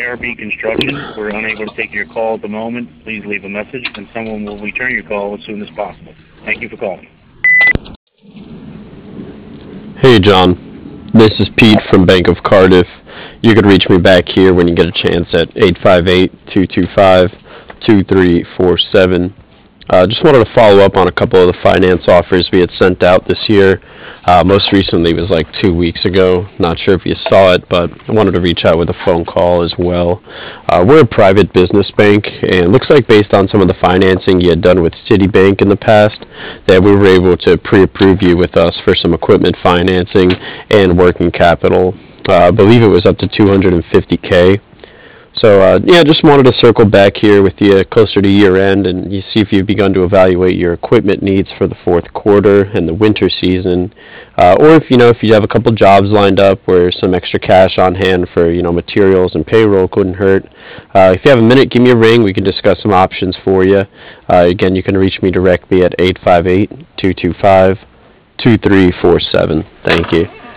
ARB Construction. We're unable to take your call at the moment. Please leave a message, and someone will return your call as soon as possible. Thank you for calling. Hey John, this is Pete from Bank of Cardiff. You could reach me back here when you get a chance at 858-225-2347. Just wanted to follow up on a couple of the finance offers we had sent out this year. Most recently was like 2 weeks ago. Not sure if you saw it, but I wanted to reach out with a phone call as well. We're a private business bank, and it looks like based on some of the financing you had done with Citibank in the past, that we were able to pre-approve you with us for some equipment financing and working capital. I believe it was up to 250K. So yeah, just wanted to circle back here with you closer to year end and you see if you've begun to evaluate your equipment needs for the fourth quarter and the winter season, or if you have a couple jobs lined up where some extra cash on hand for materials and payroll couldn't hurt. If you have a minute, give me a ring. We can discuss some options for you. Again, you can reach me directly at 858-225-2347. Thank you.